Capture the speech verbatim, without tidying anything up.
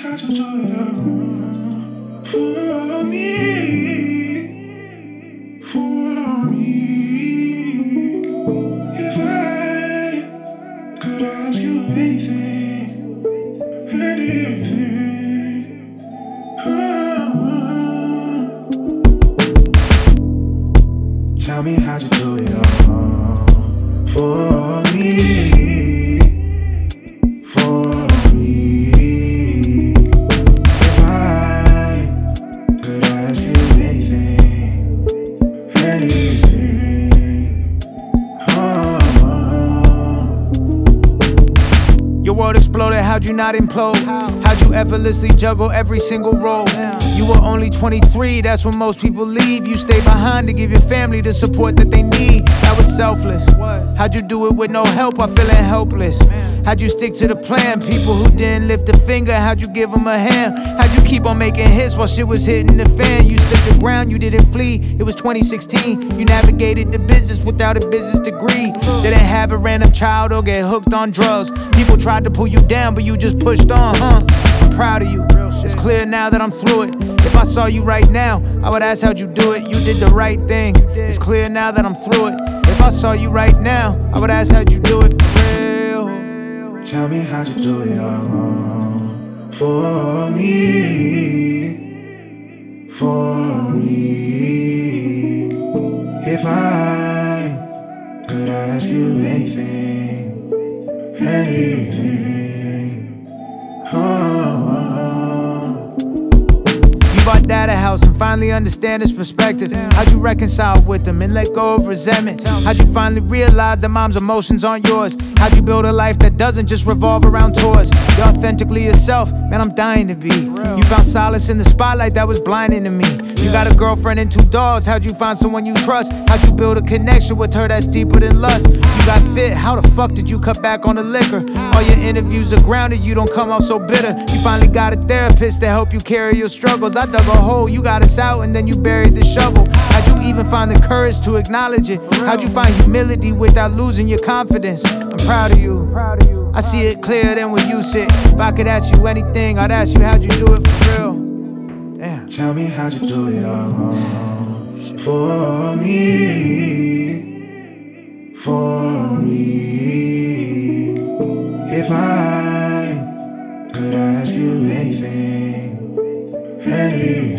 how to do it all for me, for me. If I could ask you anything, anything, oh, tell me how to do it all for me, for me. If I could ask you anything, anything, oh. Your world exploded, how'd you not implode? How'd you effortlessly juggle every single role? You were only twenty-three, that's when most people leave. You stay behind to give your family the support that they need. That was selfless. How'd you do it with no help? I'm feeling helpless. How'd you stick to the plan? People who didn't lift a finger, how'd you give them a hand? How'd you keep on making hits while shit was hitting the fan? You stood the ground, you didn't flee. It was twenty sixteen. You navigated the business without a business degree. Didn't have a random child or get hooked on drugs. People tried to pull you down, but you just pushed on, huh? I'm proud of you. It's clear now that I'm through it. If I saw you right now, I would ask how'd you do it. You did the right thing. It's clear now that I'm through it. If I saw you right now, I would ask how'd you do it for real. Tell me how to do it all for me, for me. If I could ask you anything, anything, oh. You bought dad a house and finally understand his perspective. How'd you reconcile with them and let go of resentment? How'd you finally realize that mom's emotions aren't yours? How'd you build a life that doesn't just revolve around tours? You're authentically yourself, man, I'm dying to be. You found solace in the spotlight that was blinding to me. You got a girlfriend and two dogs, how'd you find someone you trust? How'd you build a connection with her that's deeper than lust? You got fit, how the fuck did you cut back on the liquor? All your interviews are grounded, you don't come off so bitter. You finally got a therapist to help you carry your struggles. I dug a hole, you got us out and then you buried the shovel. How'd you even find the courage to acknowledge it? How'd you find humility without losing your confidence? I'm proud of you. I see it clearer than when you sit. If I could ask you anything, I'd ask you how'd you do it for real. Damn. Tell me how to do it all for me, for me. If I could ask you anything, anything.